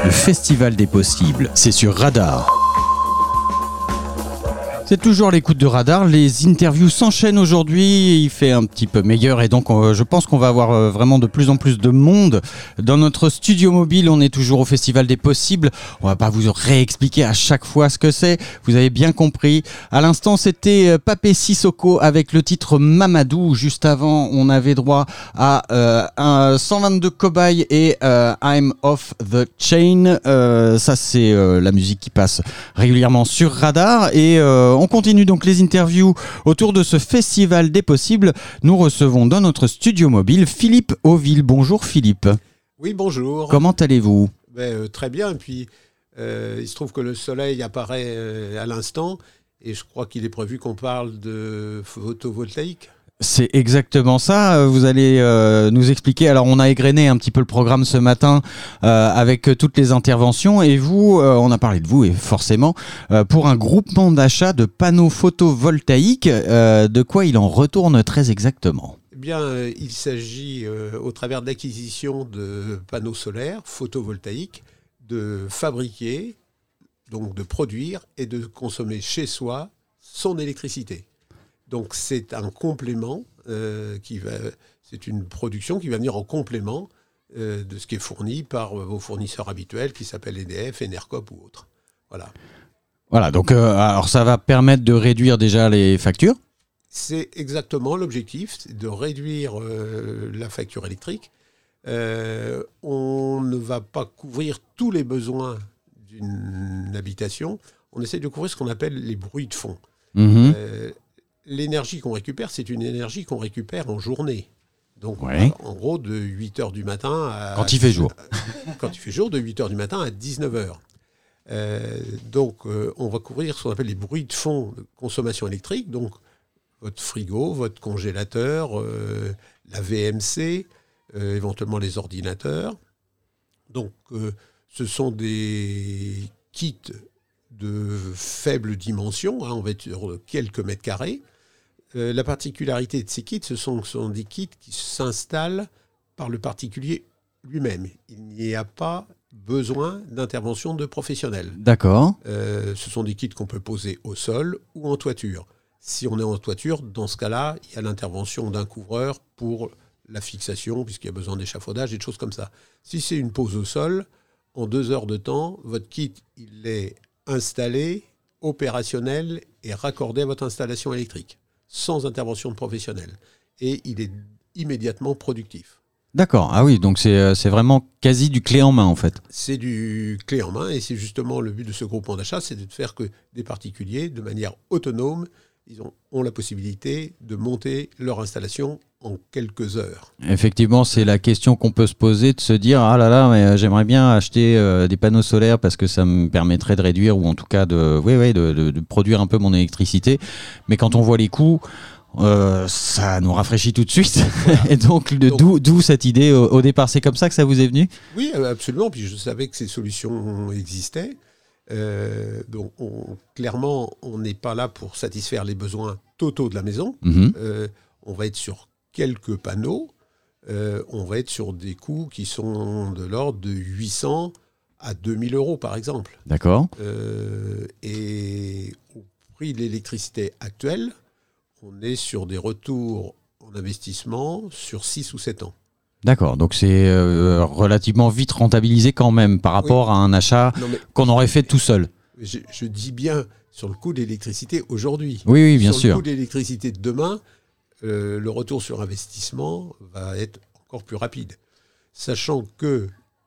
Le Festival des possibles, c'est sur Radar. C'est toujours l'écoute de Radar, les interviews s'enchaînent aujourd'hui, il fait un petit peu meilleur et donc je pense qu'on va avoir vraiment de plus en plus de monde dans notre studio mobile. On est toujours au Festival des possibles, on va pas vous réexpliquer à chaque fois ce que c'est, vous avez bien compris. À l'instant c'était Pape Sissoko avec le titre Mamadou, juste avant on avait droit à un 122 Cobaye et I'm Off the Chain. Ça c'est la musique qui passe régulièrement sur Radar et on continue donc les interviews autour de ce Festival des possibles. Nous recevons dans notre studio mobile Philippe Auville. Bonjour Philippe. Oui, bonjour. Comment allez-vous ? Très bien. Et puis, il se trouve que le soleil apparaît à l'instant et je crois qu'il est prévu qu'on parle de photovoltaïque. C'est exactement ça, vous allez nous expliquer. Alors on a égrené un petit peu le programme ce matin avec toutes les interventions et vous, on a parlé de vous et forcément pour un groupement d'achat de panneaux photovoltaïques, de quoi il en retourne très exactement ? Eh bien, il s'agit au travers de l'acquisition de panneaux solaires photovoltaïques de fabriquer, donc de produire et de consommer chez soi son électricité. Donc c'est un complément, c'est une production qui va venir en complément de ce qui est fourni par vos fournisseurs habituels qui s'appellent EDF, Enercop ou autres. Voilà, donc alors ça va permettre de réduire déjà les factures ? C'est exactement l'objectif, c'est de réduire la facture électrique. On ne va pas couvrir tous les besoins d'une habitation, on essaie de couvrir ce qu'on appelle les bruits de fond. Mmh. L'énergie qu'on récupère, c'est une énergie qu'on récupère en journée. Donc, ouais. En gros, de 8h du matin à... Quand il fait jour. Quand il fait jour, de 8h du matin à 19h. On va couvrir ce qu'on appelle les bruits de fond de consommation électrique. Donc, votre frigo, votre congélateur, la VMC, éventuellement les ordinateurs. Donc, ce sont des kits de faible dimension, on va être sur quelques mètres carrés. La particularité de ces kits, ce sont des kits qui s'installent par le particulier lui-même. Il n'y a pas besoin d'intervention de professionnels. D'accord. Ce sont des kits qu'on peut poser au sol ou en toiture. Si on est en toiture, dans ce cas-là, il y a l'intervention d'un couvreur pour la fixation, puisqu'il y a besoin d'échafaudage et de choses comme ça. Si c'est une pose au sol, en 2 heures de temps, votre kit, il est installé, opérationnel et raccordé à votre installation électrique, sans intervention de professionnel. Et il est immédiatement productif. D'accord, ah oui, donc c'est vraiment quasi du clé en main en fait. C'est du clé en main et c'est justement le but de ce groupement d'achat, c'est de faire que des particuliers, de manière autonome, ils ont la possibilité de monter leur installation en quelques heures. Effectivement, c'est la question qu'on peut se poser, de se dire « Ah là là, mais j'aimerais bien acheter des panneaux solaires parce que ça me permettrait de réduire ou en tout cas de produire un peu mon électricité. » Mais quand on voit les coûts, ça nous rafraîchit tout de suite. Voilà. Et donc d'où cette idée au départ. C'est comme ça que ça vous est venu ? Oui, absolument. Puis je savais que ces solutions existaient. Clairement, on n'est pas là pour satisfaire les besoins totaux de la maison. Mmh. On va être sur quelques panneaux. On va être sur des coûts qui sont de l'ordre de 800 à 2000 euros, par exemple. D'accord. Et au prix de l'électricité actuelle, on est sur des retours en investissement sur 6 ou 7 ans. D'accord, donc c'est relativement vite rentabilisé quand même par rapport à un achat qu'on aurait fait tout seul. Je dis bien sur le coût de l'électricité aujourd'hui. Oui, bien sûr. Sur le coût de l'électricité de demain, le retour sur investissement va être encore plus rapide. Sachant que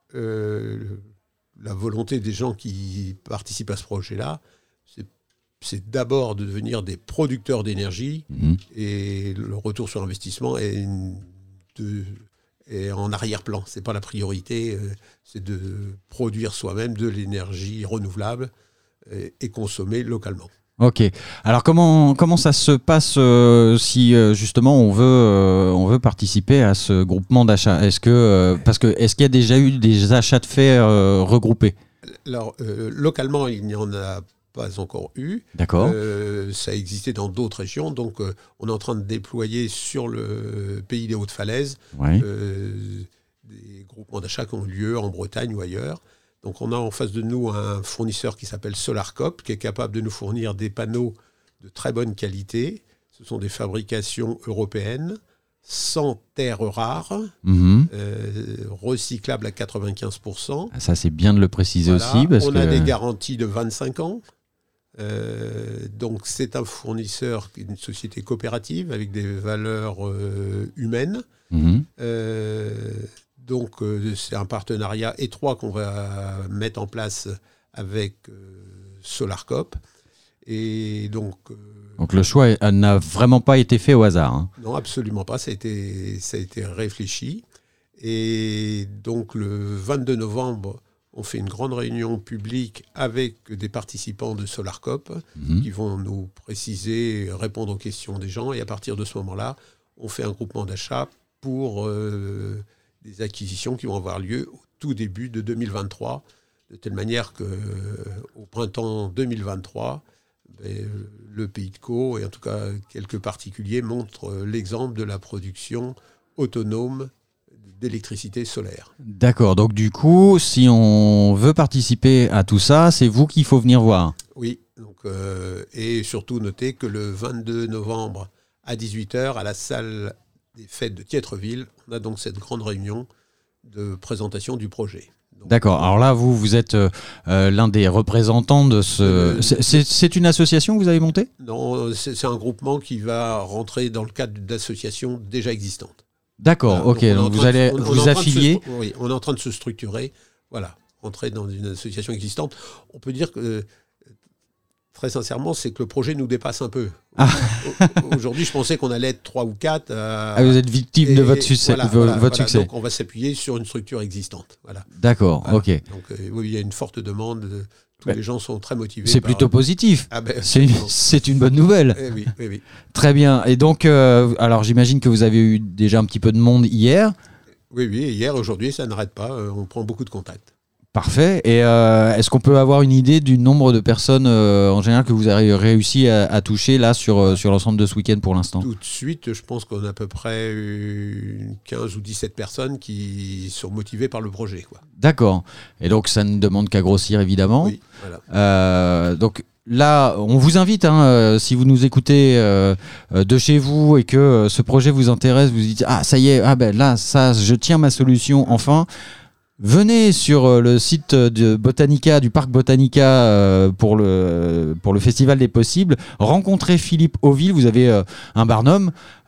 la volonté des gens qui participent à ce projet-là, c'est d'abord de devenir des producteurs d'énergie et le retour sur investissement est en arrière-plan. Ce n'est pas la priorité, c'est de produire soi-même de l'énergie renouvelable et consommer localement. Ok. Alors comment ça se passe si justement on veut participer à ce groupement d'achat ? Est-ce qu'il y a déjà eu des achats de faits regroupés ? Alors localement il n'y en a pas encore eu. D'accord. Ça existait dans d'autres régions, donc on est en train de déployer sur le pays des Hautes-Falaises des groupements d'achat qui ont lieu en Bretagne ou ailleurs. Donc on a en face de nous un fournisseur qui s'appelle SolarCop, qui est capable de nous fournir des panneaux de très bonne qualité. Ce sont des fabrications européennes, sans terres rares, recyclables à 95%. Ça, c'est bien de le préciser aussi. On a des garanties de 25 ans. Donc c'est un fournisseur, une société coopérative avec des valeurs humaines. Donc c'est un partenariat étroit qu'on va mettre en place avec SolarCop. Et donc le choix n'a vraiment pas été fait au hasard. Hein. Non, absolument pas. Ça a été réfléchi. Et donc le 22 novembre, on fait une grande réunion publique avec des participants de SolarCop qui vont nous préciser, répondre aux questions des gens. Et à partir de ce moment-là, on fait un groupement d'achat pour des acquisitions qui vont avoir lieu au tout début de 2023, de telle manière qu'au printemps 2023, le Pays de Caux, et en tout cas quelques particuliers, montrent l'exemple de la production autonome d'électricité solaire. D'accord, donc du coup, si on veut participer à tout ça, c'est vous qu'il faut venir voir. Oui, donc, et surtout noter que le 22 novembre à 18h, à la salle des fêtes de Tiétreville, on a donc cette grande réunion de présentation du projet. Donc, d'accord, alors là, vous êtes l'un des représentants de ce... C'est une association que vous avez montée ? Non, c'est un groupement qui va rentrer dans le cadre d'associations déjà existantes. D'accord, ok, donc vous allez vous affilier. Oui, on est en train de se structurer, voilà, rentrer dans une association existante. On peut dire que, très sincèrement, c'est que le projet nous dépasse un peu. Aujourd'hui, je pensais qu'on allait être 3 ou 4. Vous êtes victime de votre succès. Succès. Donc, on va s'appuyer sur une structure existante. Voilà. D'accord, voilà. Ok. Donc, oui, il y a une forte demande. Tous les gens sont très motivés. C'est plutôt positif. C'est une bonne nouvelle. Oui. Très bien. Et donc, alors j'imagine que vous avez eu déjà un petit peu de monde hier. Oui, hier, aujourd'hui, ça n'arrête pas. On prend beaucoup de contacts. Parfait. Et est-ce qu'on peut avoir une idée du nombre de personnes en général que vous avez réussi à toucher là sur l'ensemble de ce week-end pour l'instant ? Tout de suite, je pense qu'on a à peu près 15 ou 17 personnes qui sont motivées par le projet, quoi. D'accord. Et donc ça ne demande qu'à grossir évidemment. Oui, voilà. Donc là, on vous invite, si vous nous écoutez de chez vous et que ce projet vous intéresse, vous dites ça y est, là ça, je tiens ma solution enfin. Venez sur le site de Botanica, du parc Botanica pour le Festival des Possibles. Rencontrez Philippe Auville, vous avez un barnum,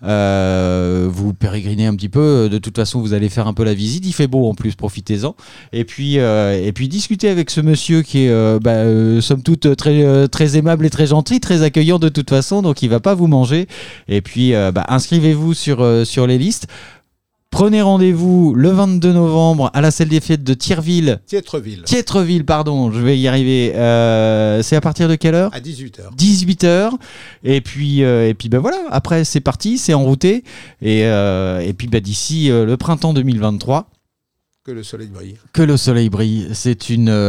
vous pérégrinez un petit peu, de toute façon vous allez faire un peu la visite, il fait beau en plus, profitez-en. Et puis discutez avec ce monsieur qui est somme toute très, très aimable et très gentil, très accueillant de toute façon, donc il ne va pas vous manger. Et puis inscrivez-vous sur les listes. Prenez rendez-vous le 22 novembre à la salle des fêtes de Tiétreville, pardon, je vais y arriver. C'est à partir de quelle heure ? À 18h. 18h. Et puis voilà, après c'est parti, c'est enrouté. Et puis d'ici le printemps 2023... Que le soleil brille. Que le soleil brille. C'est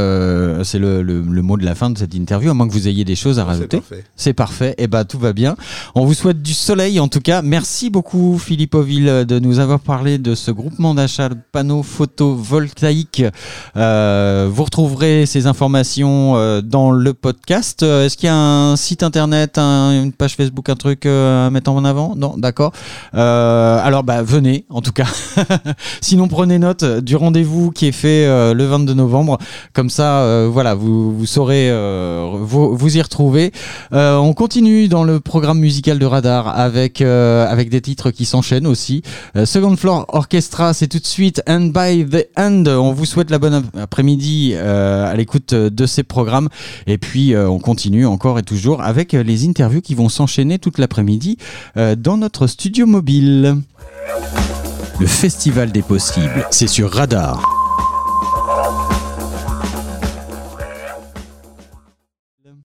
le mot de la fin de cette interview, à moins que vous ayez des choses à rajouter. C'est parfait. Et tout va bien. On vous souhaite du soleil en tout cas. Merci beaucoup Philippe Auville de nous avoir parlé de ce groupement d'achat de panneaux photovoltaïques. Vous retrouverez ces informations dans le podcast. Est-ce qu'il y a un site internet, une page Facebook, un truc à mettre en avant ? Non, d'accord. Alors venez en tout cas. Sinon prenez note du rendez-vous qui est fait le 22 novembre. Comme ça, vous saurez vous y retrouver. On continue dans le programme musical de Radar avec des titres qui s'enchaînent aussi. Second Floor Orchestra, c'est tout de suite And by the End. On vous souhaite la bonne après-midi à l'écoute de ces programmes. Et puis, on continue encore et toujours avec les interviews qui vont s'enchaîner toute l'après-midi dans notre studio mobile. Le Festival des Possibles, c'est sur Radar.